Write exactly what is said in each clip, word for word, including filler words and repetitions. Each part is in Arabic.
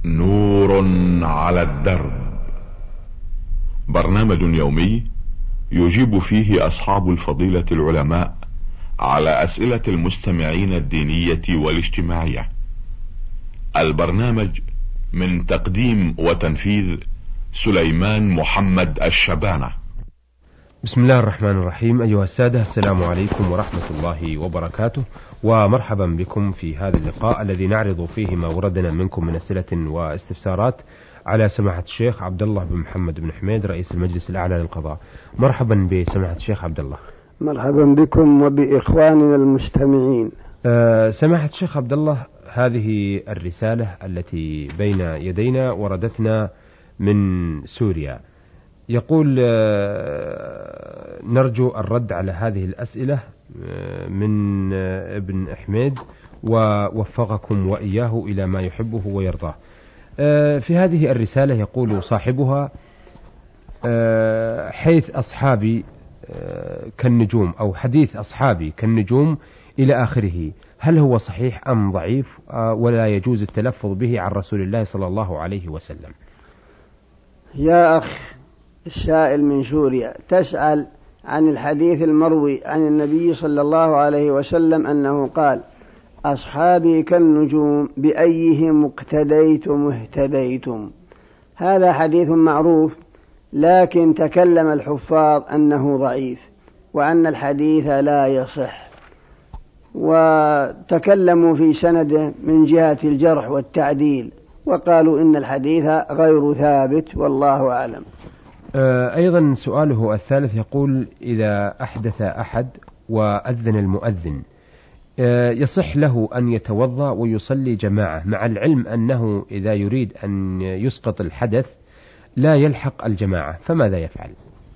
نور على الدرب، برنامج يومي يجيب فيه أصحاب الفضيلة العلماء على أسئلة المستمعين الدينية والاجتماعية. البرنامج من تقديم وتنفيذ سليمان محمد الشبانة. بسم الله الرحمن الرحيم. أيها السادة، السلام عليكم ورحمة الله وبركاته، ومرحبا بكم في هذا اللقاء الذي نعرض فيه ما وردنا منكم من أسئلة واستفسارات على سماحة الشيخ عبد الله بن محمد بن حميد رئيس المجلس الأعلى للقضاء. مرحبا بسماحة الشيخ عبد الله. مرحبا بكم وبإخواننا المستمعين. أه سماحة الشيخ عبد الله، هذه الرسالة التي بين يدينا وردتنا من سوريا. يقول أه نرجو الرد على هذه الأسئلة أه من أه ابن حميد، ووفقكم وإياه إلى ما يحبه ويرضاه. أه في هذه الرسالة يقول صاحبها: أه حيث أصحابي أه كالنجوم، أو حديث أصحابي كالنجوم إلى آخره، هل هو صحيح أم ضعيف أه ولا يجوز التلفظ به عن رسول الله صلى الله عليه وسلم؟ يا أخ السائل من سوريا، تسأل عن الحديث المروي عن النبي صلى الله عليه وسلم أنه قال: أصحابي كالنجوم بأيهم اقتديتم اهتديتم. هذا حديث معروف، لكن تكلم الحفاظ أنه ضعيف وأن الحديث لا يصح، وتكلموا في سنده من جهة الجرح والتعديل، وقالوا إن الحديث غير ثابت، والله أعلم. أيضا سؤاله الثالث يقول: إذا أحدث أحد وأذن المؤذن يصح له أن يتوضأ ويصلي جماعة، مع العلم أنه إذا يريد أن يسقط الحدث لا يلحق الجماعة، فماذا يفعل؟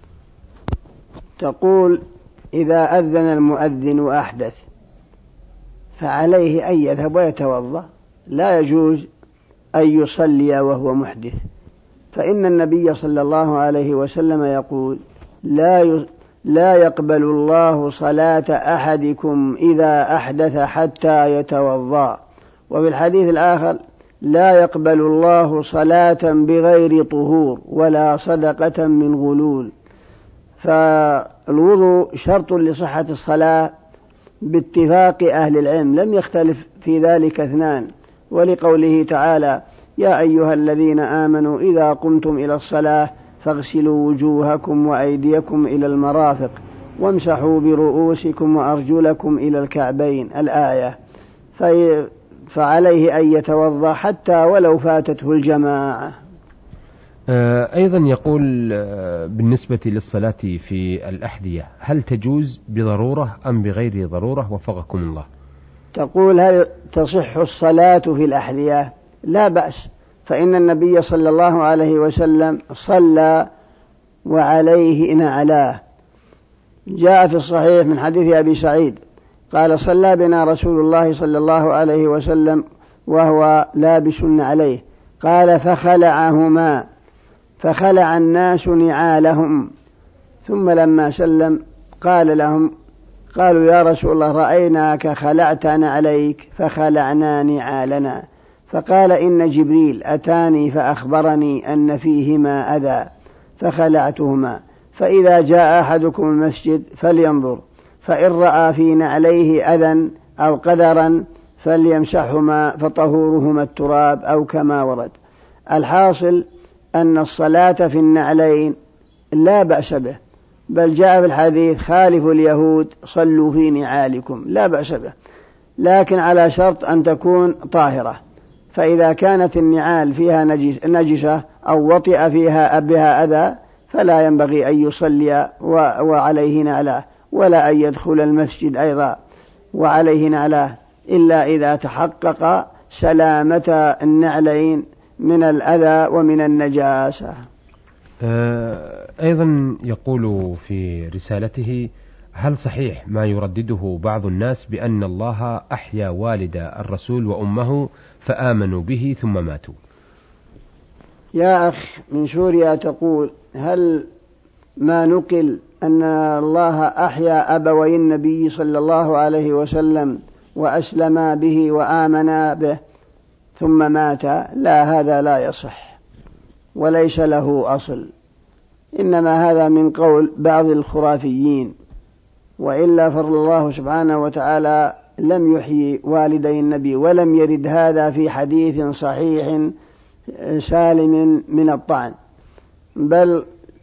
تقول: إذا أذن المؤذن وأحدث فعليه أن يذهب ويتوضأ، لا يجوز أن يصلي وهو محدث، فإن النبي صلى الله عليه وسلم يقول: لا لا يقبل الله صلاة أحدكم إذا أحدث حتى يتوضأ. وفي الحديث الآخر: لا يقبل الله صلاة بغير طهور ولا صدقة من غلول. فالوضوء شرط لصحة الصلاة باتفاق أهل العلم، لم يختلف في ذلك اثنان، ولقوله تعالى: يا أيها الذين آمنوا إذا قمتم إلى الصلاة فاغسلوا وجوهكم وأيديكم إلى المرافق وامسحوا برؤوسكم وأرجلكم إلى الكعبين، الآية. فعليه أن يتوضأ حتى ولو فاتته الجماعة. أيضا يقول: بالنسبة للصلاة في الأحذية، هل تجوز بضرورة أم بغير ضرورة؟ وفقكم الله. تقول: هل تصح الصلاة في الأحذية؟ لا بأس، فإن النبي صلى الله عليه وسلم صلى وعليه نعلاه. جاء في الصحيح من حديث أبي سعيد قال: صلى بنا رسول الله صلى الله عليه وسلم وهو لابس عليه، قال: فخلعهما فخلع الناس نعالهم، ثم لما سلم قال لهم قالوا: يا رسول الله، رأيناك خلعتنا عليك فخلعنا نعالنا. فقال: إن جبريل أتاني فأخبرني أن فيهما أذى فخلعتهما، فإذا جاء أحدكم المسجد فلينظر، فإن رأى في نعليه أذى أو قدرا فليمسحهما فطهورهما التراب، أو كما ورد. الحاصل أن الصلاة في النعلين لا بأس به، بل جاء في الحديث: خالفوا اليهود صلوا في نعالكم، لا بأس به، لكن على شرط أن تكون طاهرة. فإذا كانت النعال فيها نجسة أو وطئ فيها بها أذى فلا ينبغي أن يصلي وعليه نعلاه، ولا أن يدخل المسجد أيضا وعليه نعلاه، إلا إذا تحقق سلامة النعلين من الأذى ومن النجاسة. أيضا يقول في رسالته: هل صحيح ما يردده بعض الناس بأن الله أحيا والد الرسول وأمه فآمنوا به ثم ماتوا؟ يا أخ من سوريا، تقول: هل ما نقل أن الله أحيا أبوي النبي صلى الله عليه وسلم وأسلما به وآمنا به ثم مات، لا، هذا لا يصح وليس له أصل، إنما هذا من قول بعض الخرافيين، وإلا فالله سبحانه وتعالى لم يحيي والدي النبي، ولم يرد هذا في حديث صحيح سالم من الطعن، بل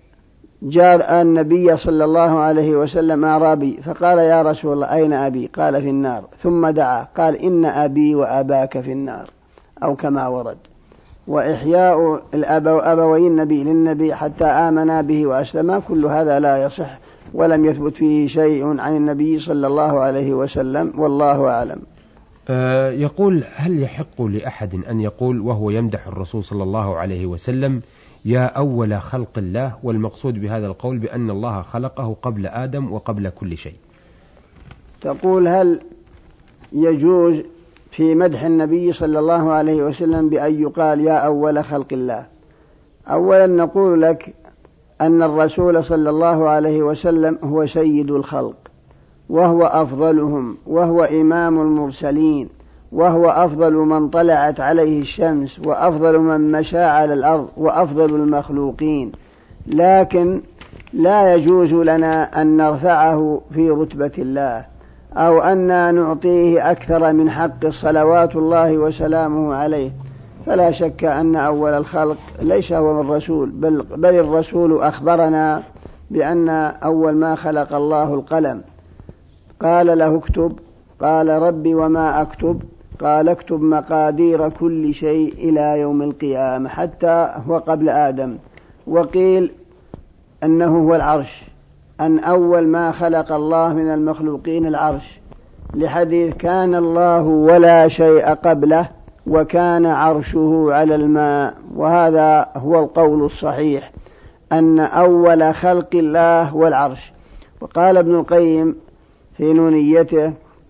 جاء النبي صلى الله عليه وسلم أعرابي فقال: يا رسول الله أين أبي؟ قال: في النار. ثم دعا قال: إن أبي وأباك في النار، أو كما ورد. وإحياء الأبوين النبي للنبي حتى آمنا به وأسلما، كل هذا لا يصح ولم يثبت فيه شيء عن النبي صلى الله عليه وسلم، والله أعلم. أه يقول: هل يحق لأحد أن يقول وهو يمدح الرسول صلى الله عليه وسلم: يا أول خلق الله، والمقصود بهذا القول بأن الله خلقه قبل آدم وقبل كل شيء؟ تقول: هل يجوز في مدح النبي صلى الله عليه وسلم بأن يقال يا أول خلق الله؟ أولا نقول لك أن الرسول صلى الله عليه وسلم هو سيد الخلق، وهو أفضلهم، وهو إمام المرسلين، وهو أفضل من طلعت عليه الشمس، وأفضل من مشى على الأرض، وأفضل المخلوقين، لكن لا يجوز لنا أن نرفعه في رتبة الله، أو أن نعطيه أكثر من حق صلوات الله وسلامه عليه. فلا شك أن أول الخلق ليس هو الرسول، بل, بل الرسول أخبرنا بأن أول ما خلق الله القلم، قال له اكتب، قال: ربي وما أكتب؟ قال: اكتب مقادير كل شيء إلى يوم القيامة، حتى هو قبل آدم. وقيل أنه هو العرش، أن أول ما خلق الله من المخلوقين العرش، لحديث: كان الله ولا شيء قبله وكان عرشه على الماء. وهذا هو القول الصحيح، أن أول خلق الله والعرش. وقال ابن القيم في نونيته: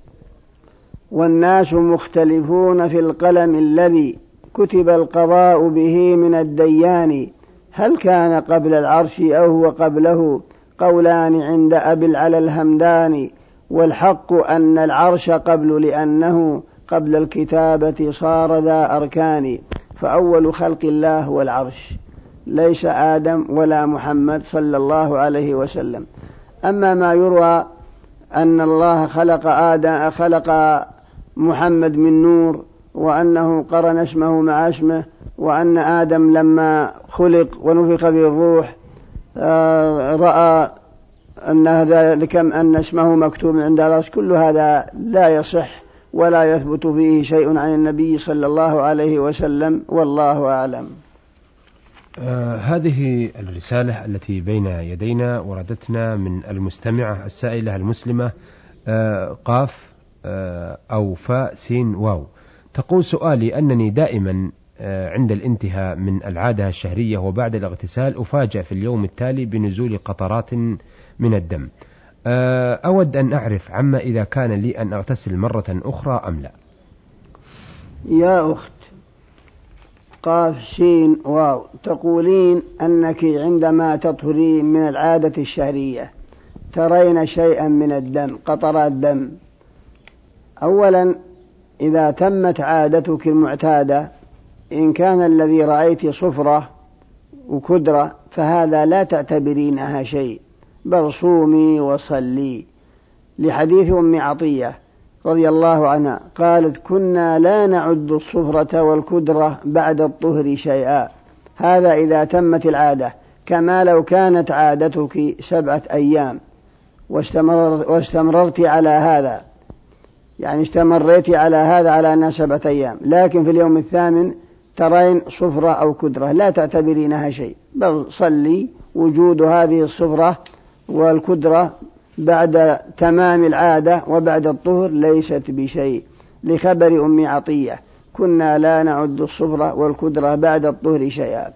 والناس مختلفون في القلم الذي كتب القضاء به من الديان، هل كان قبل العرش أو هو قبله؟ قولان عند أبي العلا الهمداني، والحق أن العرش قبل، لأنه قبل الكتابة صار ذا أركان. فأول خلق الله هو العرش، ليس آدم ولا محمد صلى الله عليه وسلم. أما ما يروى أن الله خلق آدم خلق محمد من نور، وأنه قرن اسمه مع اسمه، وأن آدم لما خلق ونفخ به الروح رأى أن ذلك أن اسمه مكتوب عند العرش، كل هذا لا يصح ولا يثبت فيه شيء عن النبي صلى الله عليه وسلم، والله أعلم. آه هذه الرسالة التي بين يدينا وردتنا من المستمعة السائلة المسلمة آه قاف آه أو فاء سين واو، تقول: سؤالي أنني دائما آه عند الانتهاء من العادة الشهرية وبعد الاغتسال أفاجأ في اليوم التالي بنزول قطرات من الدم، آه أود أن أعرف عما إذا كان لي أن أغتسل مرة أخرى أم لا. يا أخت قاف سين واو، تقولين أنك عندما تطهرين من العادة الشهرية ترين شيئا من الدم، قطرات دم. أولا إذا تمت عادتك المعتادة، إن كان الذي رأيت صفرة وكدرة فهذا لا تعتبرينها شيء، بل صومي وصلي، لحديث أم عطية رضي الله عنها قالت: كنا لا نعد الصفرة والكدرة بعد الطهر شيئا. هذا إذا تمت العادة، كما لو كانت عادتك سبعة أيام واستمر واستمررت على هذا، يعني استمريت على هذا على أنها سبعة أيام، لكن في اليوم الثامن ترين صفرة أو كدرة لا تعتبرينها شيء، بل صلي. وجود هذه الصفرة والكدرة بعد تمام العادة وبعد الطهر ليست بشيء، لخبر أم عطية: كنا لا نعد الصفرة والكدرة بعد الطهر شيئا.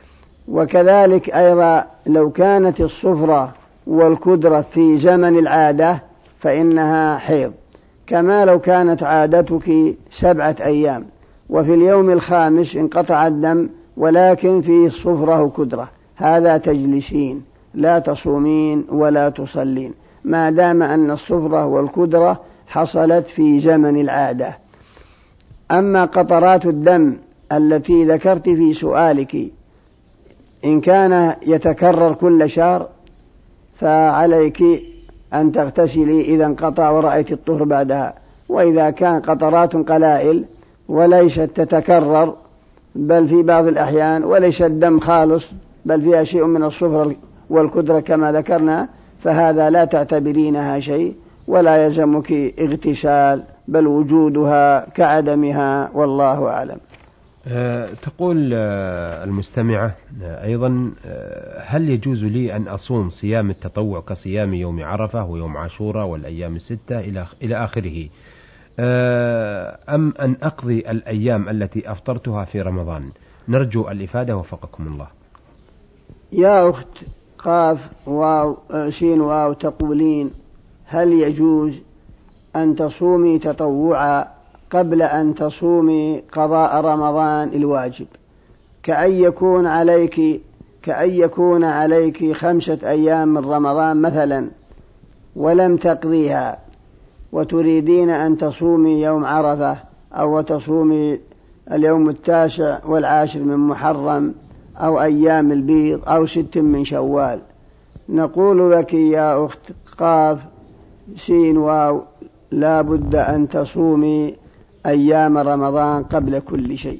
وكذلك أيضا لو كانت الصفرة والكدرة في زمن العادة فإنها حيض، كما لو كانت عادتك سبعة أيام وفي اليوم الخامس انقطع الدم ولكن فيه صفرة وكدرة، هذا تجلسين لا تصومين ولا تصلين، ما دام أن الصفرة والكدرة حصلت في زمن العادة. أما قطرات الدم التي ذكرت في سؤالك إن كان يتكرر كل شهر فعليك أن تغتسلي إذا انقطع ورأيت الطهر بعدها. وإذا كان قطرات قلائل وليست تتكرر بل في بعض الأحيان وليس الدم خالص بل فيها شيء من الصفر والكدرة كما ذكرنا فهذا لا تعتبرينها شيء ولا يلزمك اغتسال بل وجودها كعدمها والله أعلم. أه تقول أه المستمعة أه أيضا أه هل يجوز لي أن أصوم صيام التطوع كصيام يوم عرفة ويوم عاشوراء والأيام الستة إلى إلى آخره أه أم أن أقضي الأيام التي أفطرتها في رمضان؟ نرجو الإفادة وفقكم الله. يا أخت قاف واو سين واو تقولين هل يجوز أن تصومي تطوعا قبل أن تصومي قضاء رمضان الواجب كأن يكون عليك كأن يكون عليك خمسة أيام من رمضان مثلا ولم تقضيها وتريدين أن تصومي يوم عرفة أو تصومي اليوم التاسع والعاشر من محرم أو أيام البيض أو ست من شوال؟ نقول لك يا أخت قاف سين واو لا بد أن تصومي أيام رمضان قبل كل شيء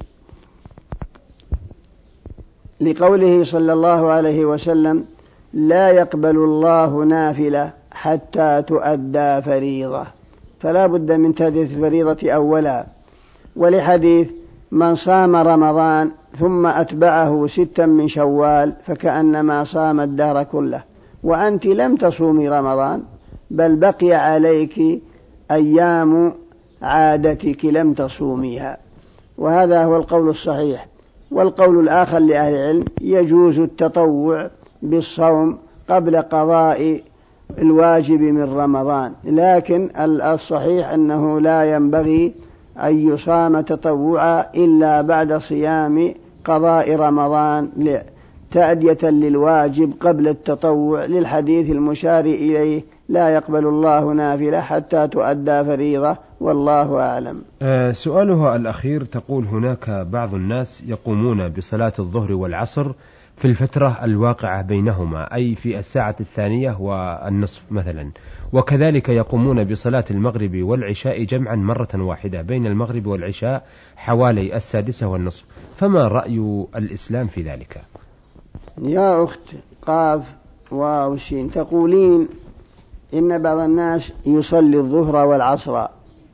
لقوله صلى الله عليه وسلم لا يقبل الله نافلة حتى تؤدى فريضة، فلا بد من تأدية الفريضة أولا. ولحديث من صام رمضان ثم أتبعه ستا من شوال فكأنما صام الدهر كله، وأنت لم تصومي رمضان بل بقي عليك أيام عادتك لم تصوميها، وهذا هو القول الصحيح. والقول الآخر لأهل العلم يجوز التطوع بالصوم قبل قضاء الواجب من رمضان، لكن الصحيح أنه لا ينبغي أن يصام تطوعا إلا بعد صيام قضاء رمضان تأدية للواجب قبل التطوع للحديث المشار إليه لا يقبل الله نافلة حتى تؤدى فريضة والله أعلم. أه سؤالها الأخير تقول هناك بعض الناس يقومون بصلاة الظهر والعصر في الفترة الواقعة بينهما أي في الساعة الثانية والنصف مثلا، وكذلك يقومون بصلاة المغرب والعشاء جمعا مرة واحدة بين المغرب والعشاء حوالي السادسة والنصف، فما رأي الإسلام في ذلك؟ يا أخت قاف واو شين تقولين إن بعض الناس يصلي الظهر والعصر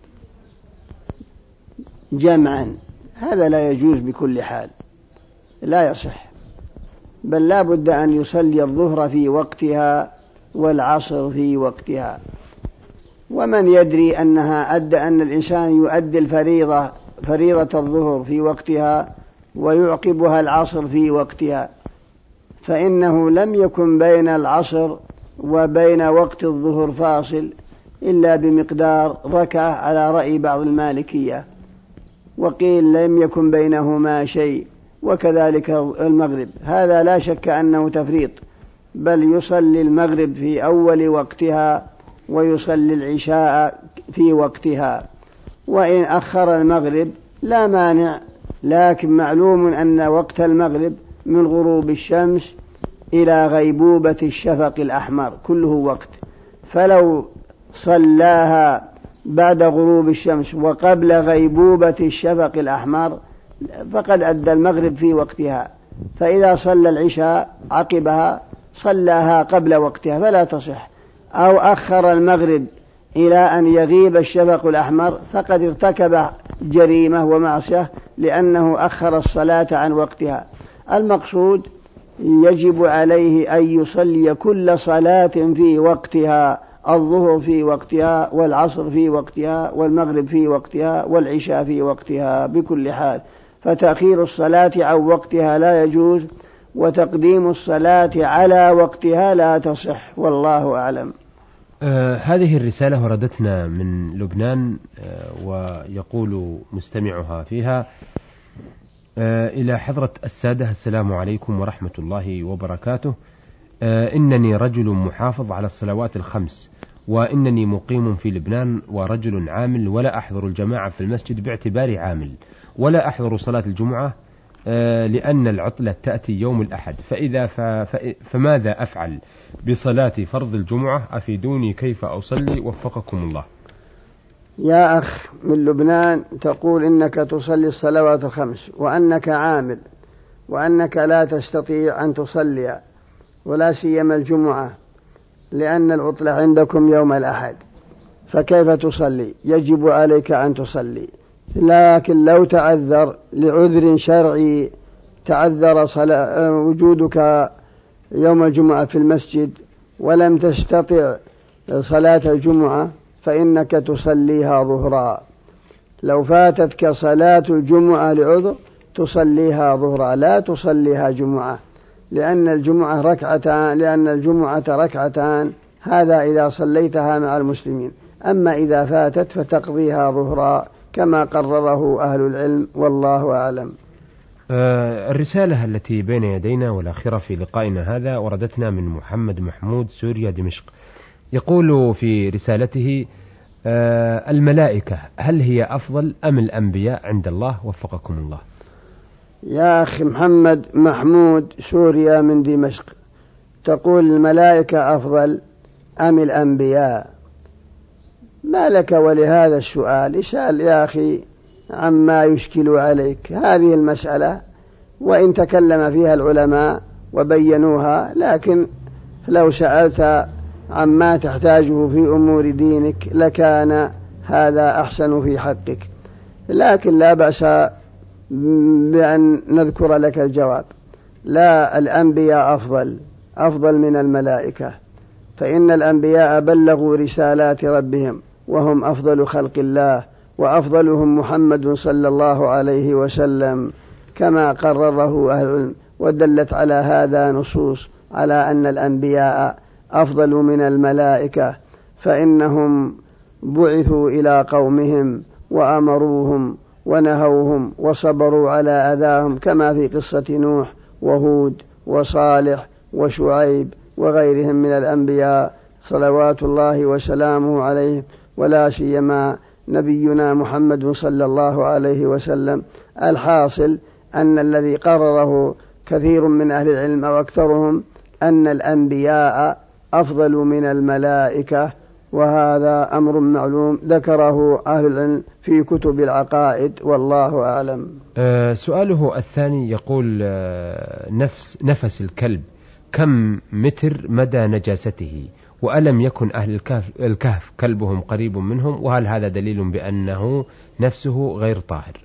جمعا، هذا لا يجوز بكل حال، لا يصح، بل لا بد أن يصلي الظهر في وقتها والعصر في وقتها. ومن يدري أنها أدى أن الإنسان يؤدي الفريضة فريضة الظهر في وقتها ويعقبها العصر في وقتها، فإنه لم يكن بين العصر وبين وقت الظهر فاصل إلا بمقدار ركعة على رأي بعض المالكية، وقيل لم يكن بينهما شيء، وكذلك المغرب، هذا لا شك أنه تفريط، بل يصلي المغرب في أول وقتها ويصلي العشاء في وقتها، وإن أخر المغرب لا مانع، لكن معلوم أن وقت المغرب من غروب الشمس إلى غيبوبة الشفق الأحمر كله وقت، فلو صلاها بعد غروب الشمس وقبل غيبوبة الشفق الأحمر فقد أدى المغرب في وقتها، فإذا صلى العشاء عقبها صلاها قبل وقتها فلا تصح، أو أخر المغرب إلى أن يغيب الشفق الأحمر فقد ارتكب جريمة ومعصية لأنه أخر الصلاة عن وقتها. المقصود يجب عليه أن يصلي كل صلاة في وقتها، الظهر في وقتها والعصر في وقتها والمغرب في وقتها والعشاء في وقتها بكل حال، فتأخير الصلاة عن وقتها لا يجوز، وتقديم الصلاة على وقتها لا تصح والله أعلم. آه هذه الرسالة وردتنا من لبنان، آه ويقول مستمعها فيها: آه إلى حضرة السادة، السلام عليكم ورحمة الله وبركاته. آه إنني رجل محافظ على الصلوات الخمس، وإنني مقيم في لبنان ورجل عامل، ولا أحضر الجماعة في المسجد باعتباري عامل، ولا أحضر صلاة الجمعة لأن العطلة تأتي يوم الأحد، فإذا ف... فماذا أفعل بصلاة فرض الجمعة؟ أفيدوني كيف أصلي وفقكم الله. يا أخ من لبنان، تقول إنك تصلي الصلوات الخمس وأنك عامل وأنك لا تستطيع أن تصلي ولا سيما الجمعة لأن العطلة عندكم يوم الأحد، فكيف تصلي؟ يجب عليك أن تصلي، لكن لو تعذر لعذر شرعي، تعذر وجودك يوم الجمعة في المسجد ولم تستطع صلاة الجمعة فإنك تصليها ظهرا. لو فاتتك صلاة الجمعة لعذر تصليها ظهرا لا تصليها جمعة، لأن الجمعة ركعتان لأن الجمعة ركعتان، هذا إذا صليتها مع المسلمين. أما إذا فاتت فتقضيها ظهرا كما قرره أهل العلم، والله أعلم. آه الرسالة التي بين يدينا والأخيرة في لقائنا هذا وردتنا من محمد محمود سوريا دمشق. يقول في رسالته: آه الملائكة هل هي أفضل أم الأنبياء عند الله وفقكم الله؟ يا أخي محمد محمود سوريا من دمشق، تقول الملائكة أفضل أم الأنبياء؟ ما لك ولهذا السؤال؟ اسأل يا أخي عما يشكل عليك. هذه المسألة وإن تكلم فيها العلماء وبينوها، لكن لو سألت عما تحتاجه في أمور دينك لكان هذا أحسن في حقك، لكن لا بأس بأن نذكر لك الجواب. لا، الأنبياء أفضل أفضل من الملائكة، فإن الأنبياء بلغوا رسالات ربهم وهم أفضل خلق الله، وأفضلهم محمد صلى الله عليه وسلم كما قرره أهل العلم، ودلت على هذا نصوص على أن الأنبياء أفضل من الملائكة، فإنهم بعثوا إلى قومهم وأمروهم ونهوهم وصبروا على أذاهم، كما في قصة نوح وهود وصالح وشعيب وغيرهم من الأنبياء صلوات الله وسلامه عليهم، ولا سيما نبينا محمد صلى الله عليه وسلم. الحاصل أن الذي قرره كثير من أهل العلم وأكثرهم أن الأنبياء أفضل من الملائكة، وهذا أمر معلوم ذكره أهل العلم في كتب العقائد، والله أعلم. أه سؤاله الثاني يقول: أه نفس نفس الكلب كم متر مدى نجاسته؟ وألم يكن أهل الكهف, الكهف كلبهم قريب منهم؟ وهل هذا دليل بأنه نفسه غير طاهر؟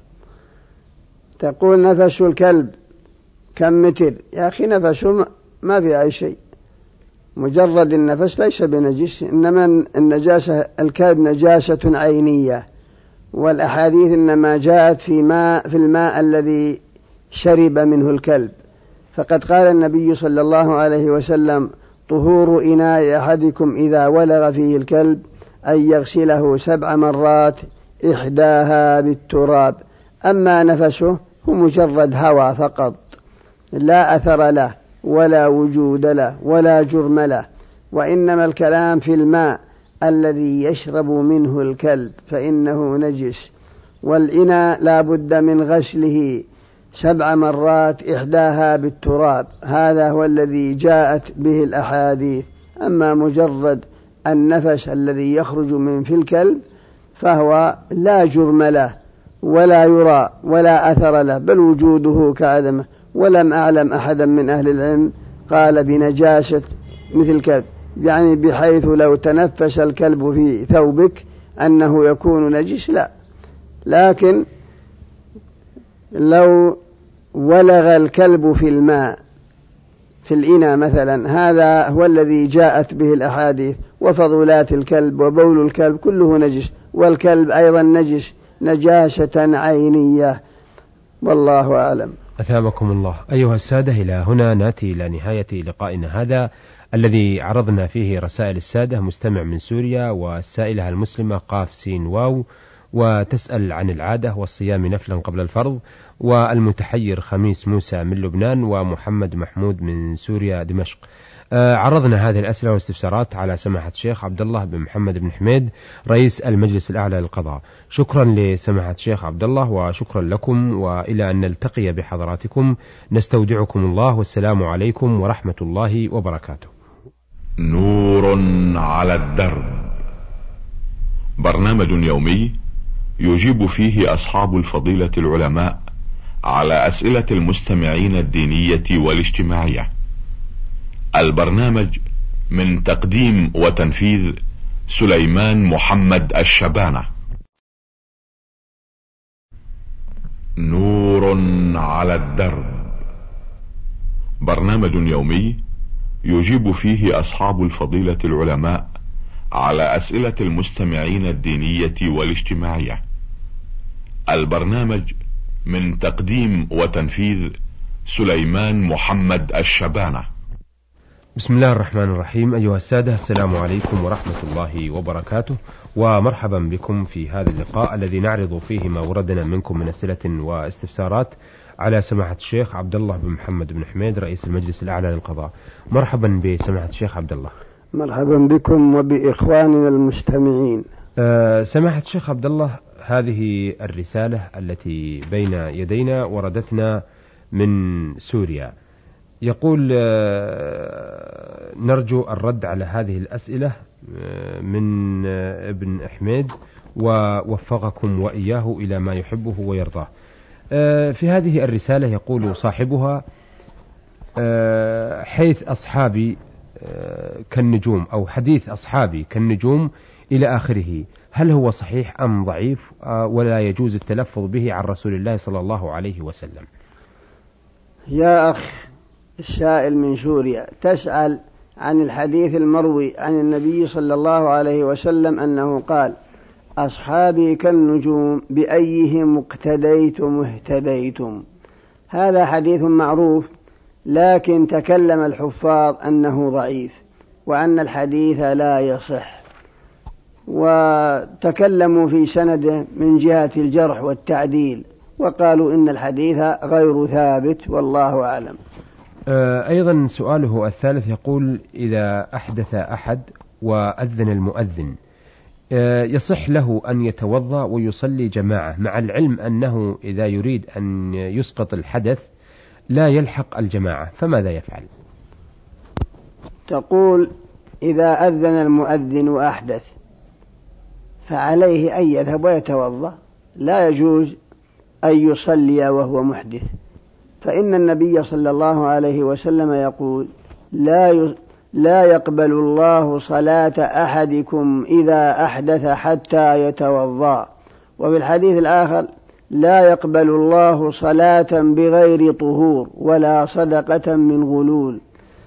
تقول نفس الكلب كم متر؟ يا أخي نفسه ما في أي شيء، مجرد النفس ليس بنجس، إنما النجاسة الكلب نجاسة عينية، والأحاديث إنما جاءت في ماء في الماء الذي شرب منه الكلب، فقد قال النبي صلى الله عليه وسلم: طهور إناء أحدكم إذا ولغ فيه الكلب أن يغسله سبع مرات إحداها بالتراب. أما نفسه هو مجرد هوى فقط، لا أثر له ولا وجود له ولا جرم له، وإنما الكلام في الماء الذي يشرب منه الكلب فإنه نجس، والإناء لا بد من غسله سبع مرات إحداها بالتراب، هذا هو الذي جاءت به الأحاديث. أما مجرد النفس الذي يخرج من في الكلب فهو لا جرم له ولا يرى ولا أثر له، بل وجوده كعدمه، ولم أعلم أحدا من أهل العلم قال بنجاسة مثل الكلب، يعني بحيث لو تنفس الكلب في ثوبك أنه يكون نجس، لا، لكن لو ولغ الكلب في الماء في الإناء مثلا، هذا هو الذي جاءت به الأحاديث، وفضلات الكلب وبول الكلب كله نجس، والكلب أيضا نجس نجاسة عينية، والله أعلم. أثابكم الله. أيها السادة، إلى هنا نأتي إلى نهاية لقائنا هذا الذي عرضنا فيه رسائل السادة مستمع من سوريا، والسائلة المسلمة قاف سين واو، وتسأل عن العادة والصيام نفلا قبل الفرض، والمتحير خميس موسى من لبنان، ومحمد محمود من سوريا دمشق. عرضنا هذه الأسئلة والاستفسارات على سماحة الشيخ عبد الله بن محمد بن حميد رئيس المجلس الأعلى للقضاء. شكرا لسماحة الشيخ عبد الله وشكرا لكم، وإلى أن نلتقي بحضراتكم نستودعكم الله، والسلام عليكم ورحمة الله وبركاته. نور على الدرب، برنامج يومي يجيب فيه أصحاب الفضيلة العلماء على أسئلة المستمعين الدينية والاجتماعية. البرنامج من تقديم وتنفيذ سليمان محمد الشبانة. نور على الدرب، برنامج يومي يجيب فيه أصحاب الفضيلة العلماء على أسئلة المستمعين الدينية والاجتماعية. البرنامج من تقديم وتنفيذ سليمان محمد الشبانة. بسم الله الرحمن الرحيم. أيها السادة، السلام عليكم ورحمة الله وبركاته، ومرحبا بكم في هذا اللقاء الذي نعرض فيه ما وردنا منكم من أسئلة واستفسارات على سماحة الشيخ عبد الله بن محمد بن حميد رئيس المجلس الأعلى للقضاء. مرحبا بسماحة الشيخ عبد الله. مرحبا بكم وبإخواننا المستمعين. أه سماحة الشيخ عبد الله، هذه الرسالة التي بين يدينا وردتنا من سوريا. يقول أه نرجو الرد على هذه الأسئلة أه من أه ابن حميد، ووفقكم وإياه إلى ما يحبه ويرضاه. أه في هذه الرسالة يقول صاحبها: أه حيث أصحابي أه كالنجوم، أو حديث أصحابي كالنجوم إلى آخره، هل هو صحيح أم ضعيف أه ولا يجوز التلفظ به عن رسول الله صلى الله عليه وسلم؟ يا أخ السائل من سوريا، تسأل عن الحديث المروي عن النبي صلى الله عليه وسلم أنه قال: أصحابي كالنجوم بأيهم اقتديتم اهتديتم. هذا حديث معروف، لكن تكلم الحفاظ أنه ضعيف وأن الحديث لا يصح، وتكلموا في سنده من جهة الجرح والتعديل، وقالوا إن الحديث غير ثابت، والله أعلم. أيضا سؤاله الثالث يقول: إذا أحدث أحد وأذن المؤذن يصح له أن يتوضأ ويصلي جماعة، مع العلم أنه إذا يريد أن يسقط الحدث لا يلحق الجماعة، فماذا يفعل؟ تقول: إذا أذن المؤذن وأحدث فعليه أن يذهب ويتوضأ، لا يجوز أن يصلي وهو محدث، فإن النبي صلى الله عليه وسلم يقول: لا لا يقبل الله صلاة أحدكم إذا أحدث حتى يتوضأ. وفي الحديث الآخر: لا يقبل الله صلاة بغير طهور ولا صدقة من غلول.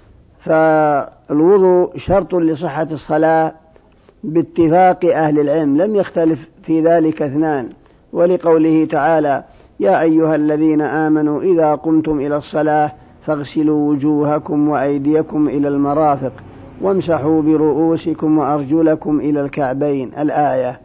فالوضوء شرط لصحة الصلاة باتفاق أهل العلم، لم يختلف في ذلك اثنان، ولقوله تعالى: يا أيها الذين آمنوا إذا قمتم إلى الصلاة فاغسلوا وجوهكم وأيديكم إلى المرافق وامسحوا برؤوسكم وأرجلكم إلى الكعبين، الآية.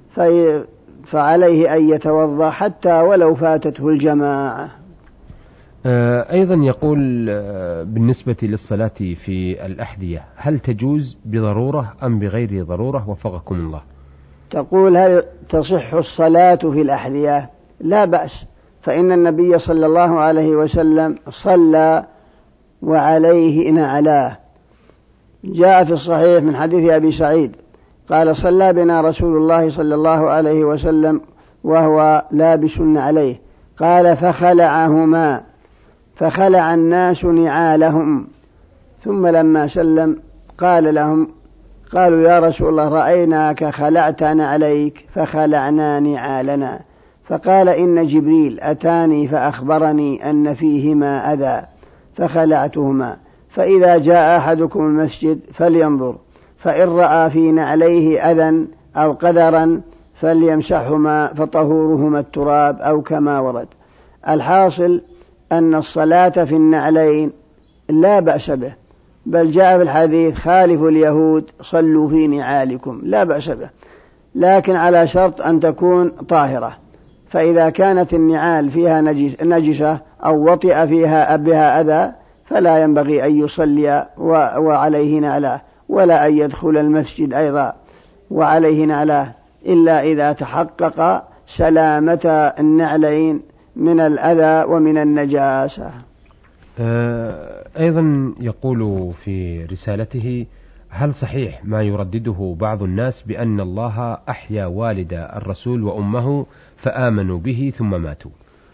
فعليه أن يتوضأ حتى ولو فاتته الجماعة. أيضا يقول: بالنسبة للصلاة في الأحذية، هل تجوز بضرورة أم بغير ضرورة؟ وفقكم الله. تقول: هل تصح الصلاة في الأحذية؟ لا بأس، فإن النبي صلى الله عليه وسلم صلى وعليه نعلاه. جاء في الصحيح من حديث أبي سعيد قال: صلى بنا رسول الله صلى الله عليه وسلم وهو لابس عليه، قال: فخلعهما فخلع الناس نعالهم، ثم لما سلم قال لهم قالوا: يا رسول الله رأيناك خلعت نعليك فخلعنا نعالنا، فقال: إن جبريل أتاني فأخبرني أن فيهما أذى فخلعتهما، فإذا جاء أحدكم المسجد فلينظر، فإن رأى في نعليه أذى أو قدرا فليمسحهما فطهورهما التراب، أو كما ورد. الحاصل أن الصلاة في النعلين لا بأس به، بل جاء في الحديث: خالفوا اليهود صلوا في نعالكم، لا بأس به، لكن على شرط أن تكون طاهرة. فإذا كانت النعال فيها نجسة أو وطئ فيها بها أذى فلا ينبغي أن يصلي وعليه نعلاه، ولا أن يدخل المسجد أيضا وعليه نعلاه، إلا إذا تحقق سلامة النعلين من الأذى ومن النجاسة. أيضا يقول في رسالته: هل صحيح ما يردده بعض الناس بأن الله أحيا والد الرسول وأمه فآمنوا به ثم ماتوا؟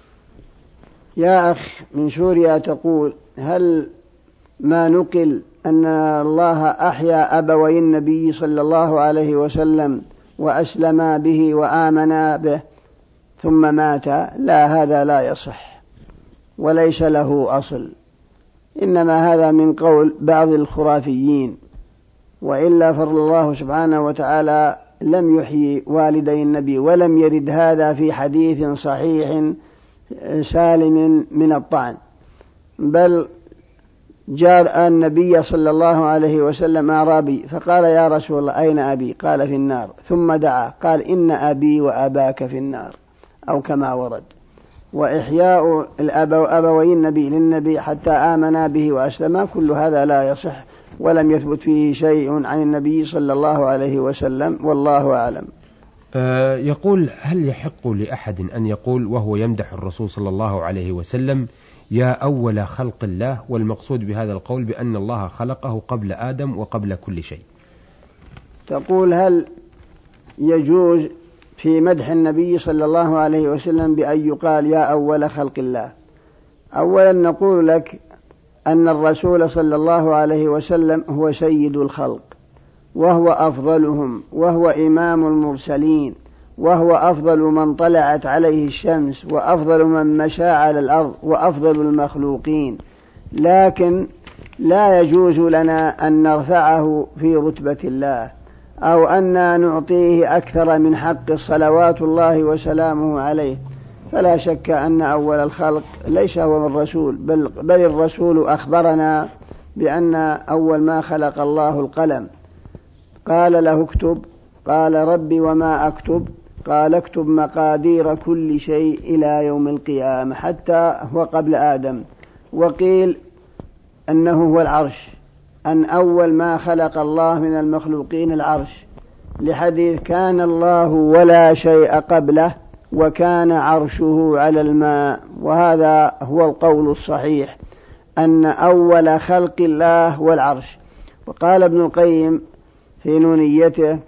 يا أخ من سوريا تقول: هل ما نقل أن الله أحيا أبوي النبي صلى الله عليه وسلم وأسلما به وآمنا به ثم مات؟ لا، هذا لا يصح وليس له أصل، إنما هذا من قول بعض الخرافيين، وإلا فالله سبحانه وتعالى لم يحيي والدي النبي، ولم يرد هذا في حديث صحيح سالم من الطعن، بل جاء النبي صلى الله عليه وسلم أعرابي فقال: يا رسول الله أين أبي؟ قال: في النار. ثم دعا قال: إن أبي وأباك في النار، أو كما ورد. وإحياء الأبوي النبي للنبي حتى آمنا به وأسلما كل هذا لا يصح، ولم يثبت فيه شيء عن النبي صلى الله عليه وسلم، والله أعلم. أه يقول: هل يحق لأحد أن يقول وهو يمدح الرسول صلى الله عليه وسلم: يا أول خلق الله، والمقصود بهذا القول بأن الله خلقه قبل آدم وقبل كل شيء؟ تقول: هل يجوز في مدح النبي صلى الله عليه وسلم بأن يقال يا أول خلق الله؟ أولا نقول لك أن الرسول صلى الله عليه وسلم هو سيد الخلق، وهو أفضلهم، وهو إمام المرسلين، وهو أفضل من طلعت عليه الشمس، وأفضل من مشى على الأرض، وأفضل المخلوقين، لكن لا يجوز لنا أن نرفعه في رتبة الله، أو أن نعطيه أكثر من حق صلوات الله وسلامه عليه. فلا شك أن أول الخلق ليس هو الرسول، بل, بل الرسول أخبرنا بأن أول ما خلق الله القلم، قال له اكتب، قال ربي وما أكتب؟ قال اكتب مقادير كل شيء إلى يوم القيامة، حتى هو قبل آدم. وقيل أنه هو العرش، أن أول ما خلق الله من المخلوقين العرش، لحديث كان الله ولا شيء قبله وكان عرشه على الماء، وهذا هو القول الصحيح أن أول خلق الله هو العرش. وقال ابن القيم في نونيته: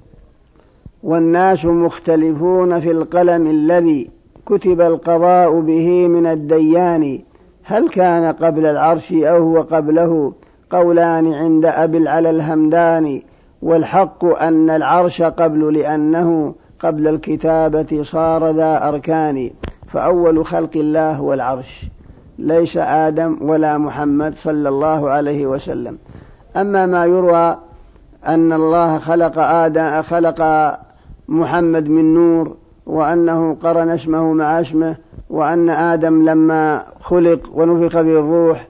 والناس مختلفون في القلم الذي كتب القضاء به من الديان، هل كان قبل العرش أو هو قبله؟ قولان عند أبي العلا الهمداني، والحق أن العرش قبل، لأنه قبل الكتابة صار ذا أركان. فأول خلق الله هو العرش، ليس آدم ولا محمد صلى الله عليه وسلم. أما ما يروى أن الله خلق آدم خلق محمد من نور، وأنه قرن اسمه مع اسمه، وأن آدم لما خلق ونفخ به الروح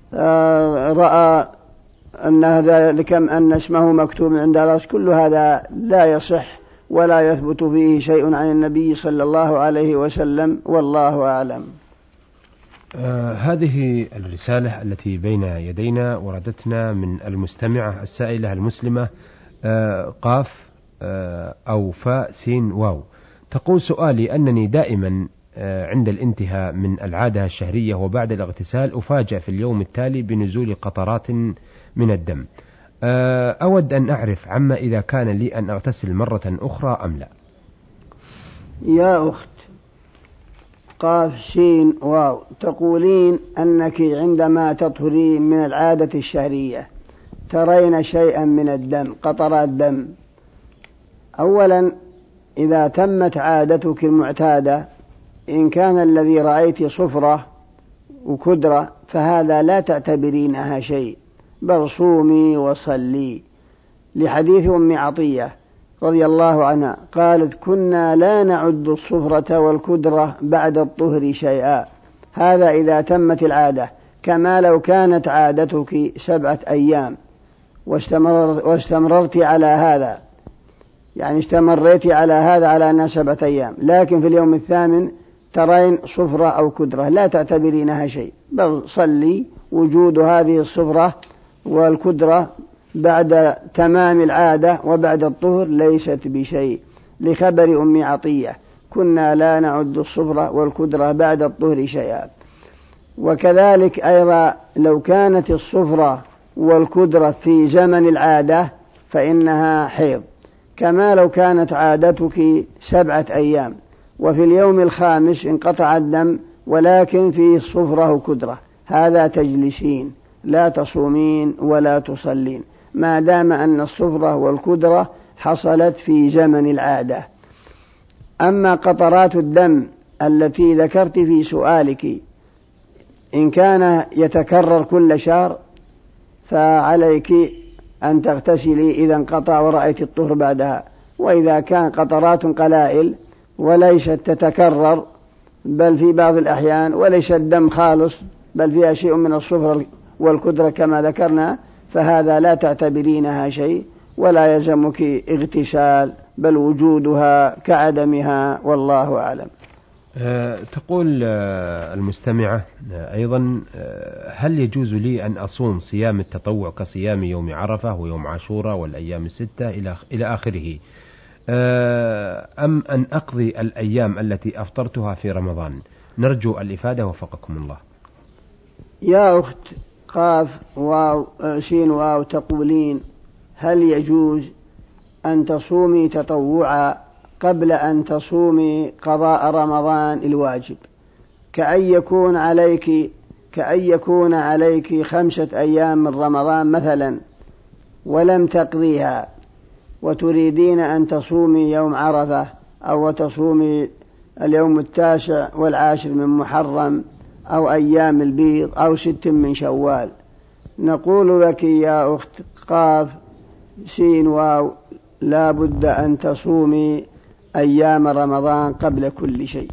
رأى أن هذا لكم أن اسمه مكتوب عند العرش، كل هذا لا يصح ولا يثبت فيه شيء عن النبي صلى الله عليه وسلم، والله أعلم. آه هذه الرسالة التي بين يدينا وردتنا من المستمعة السائلة المسلمة آه قاف آه أو فاء سين واو، تقول: سؤالي أنني دائما آه عند الانتهاء من العادة الشهرية وبعد الاغتسال أفاجأ في اليوم التالي بنزول قطرات من الدم، آه أود أن أعرف عما إذا كان لي أن أغتسل مرة أخرى أم لا. يا أخت قاف سين واو، تقولين أنك عندما تطهرين من العادة الشهرية ترين شيئا من الدم، قطرات دم. أولا إذا تمت عادتك المعتادة، إن كان الذي رأيت صفرة وكدرة فهذا لا تعتبرينها شيء، بل صومي وصلي، لحديث أم عطية رضي الله عنها قالت: كنا لا نعد الصفرة والكدرة بعد الطهر شيئا. هذا إذا تمت العادة، كما لو كانت عادتك سبعة أيام واستمر واستمررت على هذا، يعني استمريت على هذا على أنها سبعة أيام، لكن في اليوم الثامن ترين صفرة أو كدرة لا تعتبرينها شيء، بل صلي وجود هذه الصفرة والكدرة بعد تمام العادة وبعد الطهر ليست بشيء، لخبر أم عطية كنا لا نعد الصفرة والكدرة بعد الطهر شيئا. وكذلك أيضا لو كانت الصفرة والكدرة في زمن العادة فإنها حيض، كما لو كانت عادتك سبعة أيام وفي اليوم الخامس انقطع الدم ولكن فيه صفرة وكدرة، هذا تجلسين لا تصومين ولا تصلين ما دام أن الصفرة والكدرة حصلت في زمن العادة. أما قطرات الدم التي ذكرت في سؤالك إن كان يتكرر كل شهر فعليك أن تغتسلي إذا انقطع ورأيت الطهر بعدها، وإذا كان قطرات قلائل وليست تتكرر بل في بعض الأحيان وليس الدم خالص بل فيها شيء من الصفر والكدرة كما ذكرنا، فهذا لا تعتبرينها شيء ولا يلزمك اغتسال بل وجودها كعدمها والله أعلم. أه تقول أه المستمعة أه أيضا أه هل يجوز لي أن أصوم صيام التطوع كصيام يوم عرفة ويوم عاشوراء والأيام الستة إلى إلى آخره أه أم أن أقضي الأيام التي أفطرتها في رمضان؟ نرجو الإفادة وفقكم الله. يا أخت قاف واو سين واو تقولين هل يجوز أن تصومي تطوعا قبل أن تصومي قضاء رمضان الواجب، كأن يكون عليك كأن يكون عليك خمسة أيام من رمضان مثلا ولم تقضيها وتريدين أن تصومي يوم عرفة أو تصومي اليوم التاسع والعاشر من محرم أو أيام البيض أو ست من شوال؟ نقول لك يا أخت قاف سين واو لا بد أن تصومي أيام رمضان قبل كل شيء،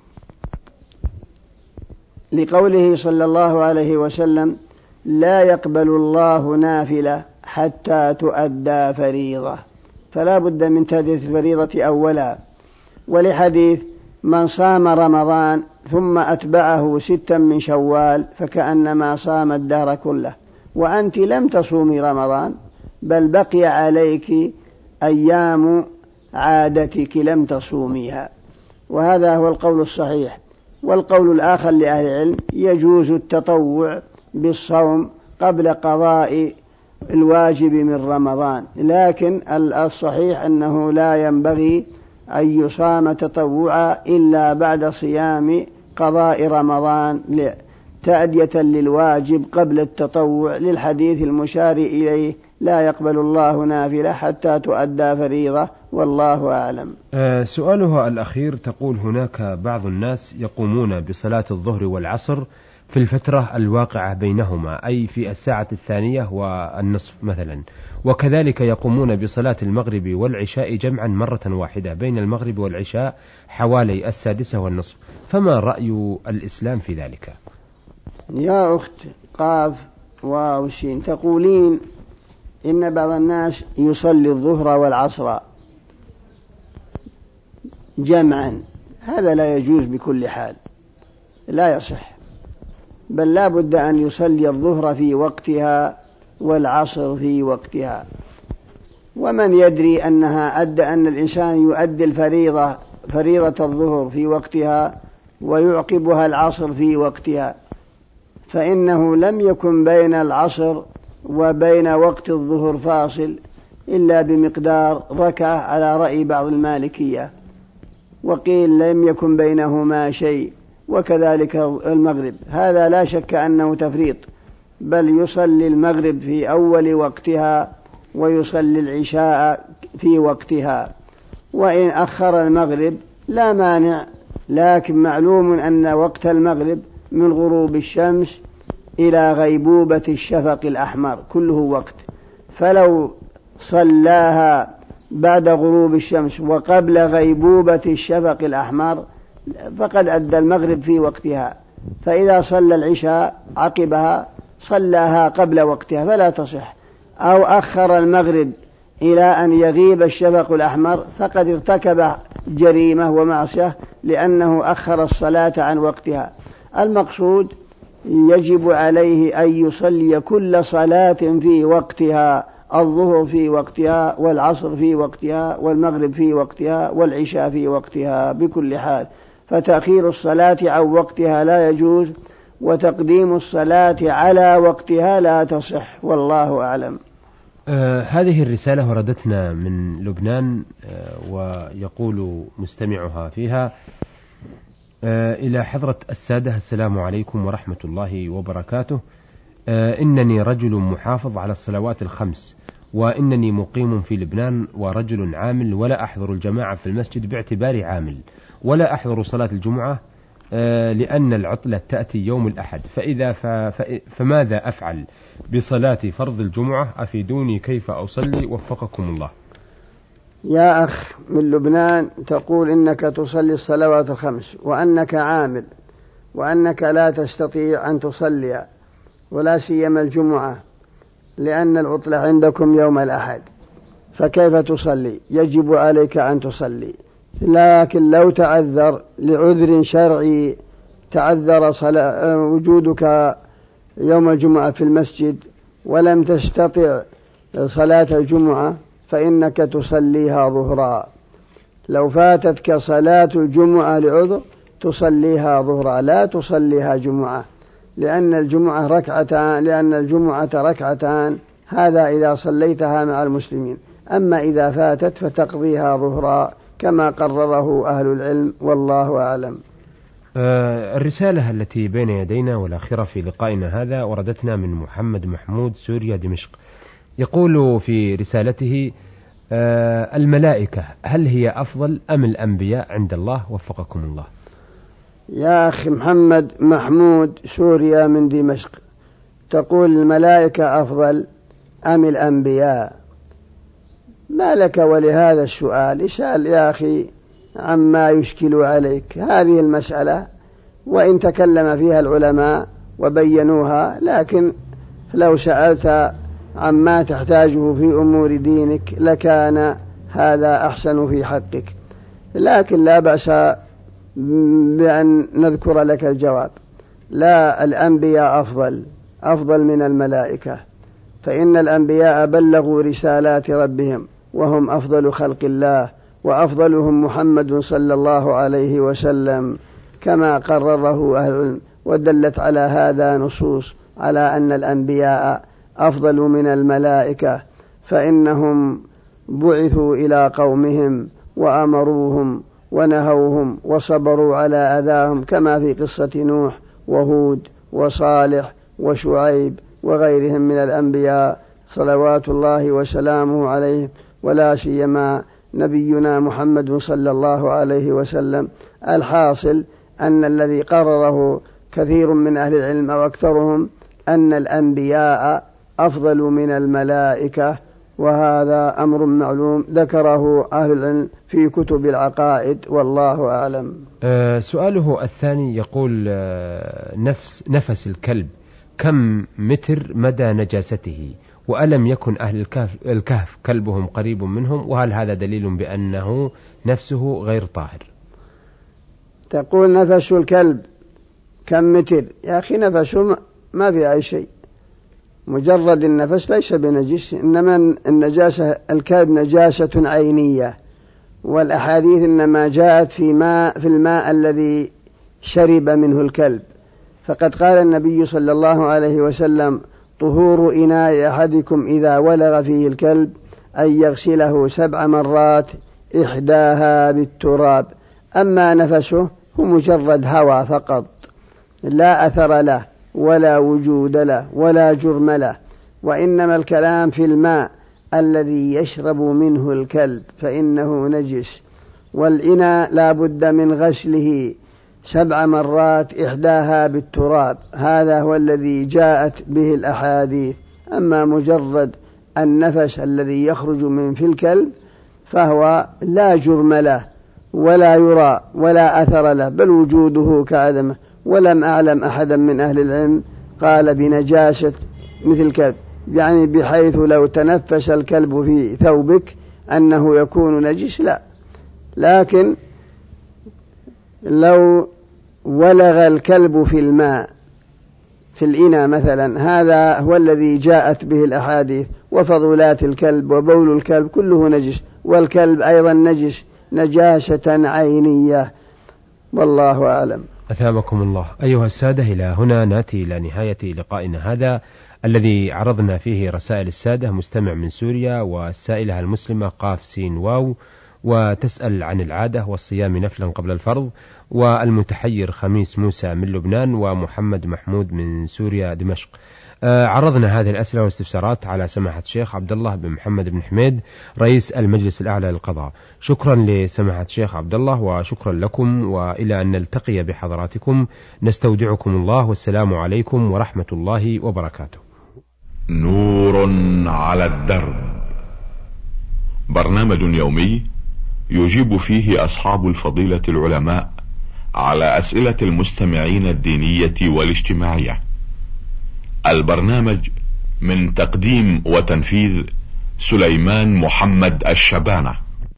لقوله صلى الله عليه وسلم لا يقبل الله نافلة حتى تؤدى فريضة، فلا بد من تأدية الفريضة أولا. ولحديث من صام رمضان ثم أتبعه ستا من شوال فكأنما صام الدهر كله، وأنت لم تصومي رمضان بل بقي عليك أيام عادتك لم تصوميها، وهذا هو القول الصحيح. والقول الآخر لأهل العلم يجوز التطوع بالصوم قبل قضاء الواجب من رمضان، لكن الصحيح أنه لا ينبغي أن يصام تطوعا إلا بعد صيام قضاء رمضان تأدية للواجب قبل التطوع، للحديث المشار إليه لا يقبل الله نافلة حتى تؤدى فريضة والله أعلم. أه سؤالها الأخير تقول هناك بعض الناس يقومون بصلاة الظهر والعصر في الفترة الواقعة بينهما أي في الساعة الثانية والنصف مثلا، وكذلك يقومون بصلاة المغرب والعشاء جمعا مرة واحدة بين المغرب والعشاء حوالي السادسة والنصف، فما رأي الإسلام في ذلك؟ يا أخت قاف واو شين تقولين إن بعض الناس يصلي الظهر والعصر جمعا، هذا لا يجوز بكل حال، لا يصح، بل لا بد أن يصلي الظهر في وقتها والعصر في وقتها. ومن يدري أنها أدى أن الإنسان يؤدي الفريضة فريضة الظهر في وقتها ويعقبها العصر في وقتها، فإنه لم يكن بين العصر وبين وقت الظهر فاصل إلا بمقدار ركعة على رأي بعض المالكية، وقيل لم يكن بينهما شيء، وكذلك المغرب، هذا لا شك أنه تفريط، بل يصلي المغرب في أول وقتها ويصلي العشاء في وقتها، وإن أخر المغرب لا مانع، لكن معلوم أن وقت المغرب من غروب الشمس إلى غيبوبة الشفق الأحمر كله وقت، فلو صلاها بعد غروب الشمس وقبل غيبوبة الشفق الأحمر فقد أدى المغرب في وقتها، فإذا صلى العشاء عقبها صلاها قبل وقتها فلا تصح، أو أخر المغرب إلى أن يغيب الشفق الأحمر فقد ارتكب جريمة ومعصية لأنه أخر الصلاة عن وقتها. المقصود يجب عليه أن يصلي كل صلاة في وقتها، الظهر في وقتها، والعصر في وقتها، والمغرب في وقتها، والعشاء في وقتها بكل حال. فتأخير الصلاة عن وقتها لا يجوز، وتقديم الصلاة على وقتها لا تصح، والله أعلم. آه هذه الرسالة وردتنا من لبنان، آه ويقول مستمعها فيها: آه إلى حضرة السادة، السلام عليكم ورحمة الله وبركاته. آه إنني رجل محافظ على الصلوات الخمس، وإنني مقيم في لبنان ورجل عامل، ولا أحضر الجماعة في المسجد باعتباري عامل، ولا أحضر صلاة الجمعة آه لأن العطلة تأتي يوم الأحد، فإذا ف... ف... فماذا أفعل بصلاة فرض الجمعة؟ أفيدوني كيف أصلي وفقكم الله. يا أخ من لبنان، تقول إنك تصلي الصلوات الخمس وأنك عامل وأنك لا تستطيع أن تصلي ولا سيما الجمعة لأن العطلة عندكم يوم الأحد، فكيف تصلي؟ يجب عليك أن تصلي، لكن لو تعذر لعذر شرعي، تعذر وجودك يوم الجمعة في المسجد ولم تستطع صلاة الجمعة، فإنك تصليها ظهرا. لو فاتتك صلاة الجمعة لعذر تصليها ظهرا، لا تصليها جمعة، لأن الجمعة ركعتان لأن الجمعة ركعتان، هذا إذا صليتها مع المسلمين. أما إذا فاتت فتقضيها ظهرا كما قرره أهل العلم، والله أعلم. آه الرسالة التي بين يدينا والآخرة في لقائنا هذا وردتنا من محمد محمود، سوريا، دمشق. يقول في رسالته: آه الملائكة هل هي أفضل أم الأنبياء عند الله؟ وفقكم الله. يا أخي محمد محمود، سوريا من دمشق، تقول الملائكة أفضل أم الأنبياء؟ ما لك ولهذا السؤال؟ اسأل يا أخي عما يشكل عليك. هذه المسألة وإن تكلم فيها العلماء وبينوها، لكن لو سألت عما تحتاجه في أمور دينك لكان هذا أحسن في حقك، لكن لا بأس بأن نذكر لك الجواب. لا، الأنبياء أفضل أفضل من الملائكة، فإن الأنبياء بلغوا رسالات ربهم وهم أفضل خلق الله، وأفضلهم محمد صلى الله عليه وسلم كما قرره أهل العلم، ودلت على هذا نصوص على أن الأنبياء أفضل من الملائكة، فإنهم بعثوا إلى قومهم وأمروهم ونهوهم وصبروا على أذاهم، كما في قصة نوح وهود وصالح وشعيب وغيرهم من الأنبياء صلوات الله وسلامه عليهم، ولا سيما نبينا محمد صلى الله عليه وسلم. الحاصل أن الذي قرره كثير من أهل العلم أو أكثرهم أن الأنبياء أفضل من الملائكة، وهذا أمر معلوم ذكره أهل العلم في كتب العقائد، والله أعلم. أه سؤاله الثاني يقول: أه نفس نفس الكلب كم متر مدى نجاسته؟ وألم يكن أهل الكهف, الكهف كلبهم قريب منهم؟ وهل هذا دليل بأنه نفسه غير طاهر؟ تقول نفس الكلب كم متر؟ يا أخي نفسه ما في أي شيء، مجرد النفس ليس بنجس، إنما النجاسة الكلب نجاسة عينية، والأحاديث إنما جاءت في ماء في الماء الذي شرب منه الكلب. فقد قال النبي صلى الله عليه وسلم: طهور إناء أحدكم إذا ولغ فيه الكلب أن يغسله سبع مرات إحداها بالتراب. أما نفسه هو مجرد هوى فقط، لا أثر له ولا وجود له ولا جرم له، وإنما الكلام في الماء الذي يشرب منه الكلب فإنه نجس، والإناء لا بد من غسله سبع مرات إحداها بالتراب، هذا هو الذي جاءت به الأحاديث. أما مجرد النفس الذي يخرج من في الكلب فهو لا جرم له ولا يرى ولا أثر له، بل وجوده كعدمه، ولم أعلم أحدا من أهل العلم قال بنجاسة مثل الكلب، يعني بحيث لو تنفس الكلب في ثوبك أنه يكون نجس، لا. لكن لو ولغ الكلب في الماء في الإناء مثلا، هذا هو الذي جاءت به الأحاديث. وفضلات الكلب وبول الكلب كله نجس، والكلب أيضا نجس نجاسة عينية، والله أعلم. أثابكم الله. أيها السادة، إلى هنا نأتي إلى نهاية لقائنا هذا الذي عرضنا فيه رسائل السادة. مستمع من سوريا، والسائلة المسلمة قاف سين واو، وتسأل عن العادة والصيام نفلا قبل الفرض، والمتحير خميس موسى من لبنان، ومحمد محمود من سوريا دمشق. آه عرضنا هذه الأسئلة والاستفسارات على سماحة الشيخ عبد الله بن محمد بن حميد رئيس المجلس الأعلى للقضاء. شكرا لسماحة الشيخ عبد الله، وشكرا لكم، وإلى أن نلتقي بحضراتكم نستودعكم الله، والسلام عليكم ورحمة الله وبركاته. نور على الدرب، برنامج يومي يجيب فيه أصحاب الفضيلة العلماء على أسئلة المستمعين الدينية والاجتماعية. البرنامج من تقديم وتنفيذ سليمان محمد الشبانة.